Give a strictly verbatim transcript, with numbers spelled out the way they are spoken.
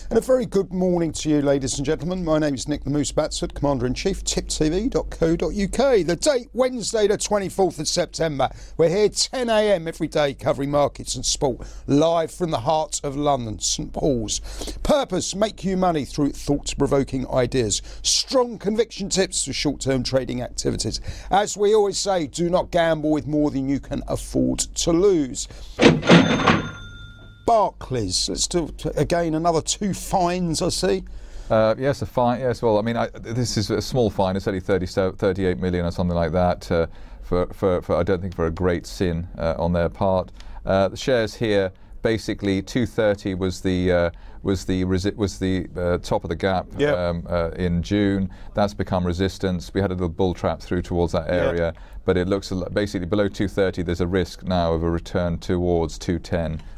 And a very good morning to you, ladies and gentlemen. My name is Nick the Moose Batsford, Commander-in-Chief, tip t v dot co dot u k. The date, Wednesday the twenty-fourth of September. We're here ten a m every day covering markets and sport, live from the heart of London, St Paul's. Purpose, make you money through thought-provoking ideas. Strong conviction tips for short-term trading activities. As we always say, do not gamble with more than you can afford to lose. Barclays, let's do again another two fines, I see. Uh, yes, a fine. Yes, well, I mean, I, this is a small fine. It's only thirty, thirty-eight million or something like that. Uh, for, for, for I don't think for a great sin uh, on their part. Uh, the shares here, basically, two thirty was the uh, was the resi- was the uh, top of the gap yep. um, uh, in June. That's become resistance. We had a little bull trap through towards that area, yep. but it looks basically below two thirty. There's a risk now of a return towards two ten,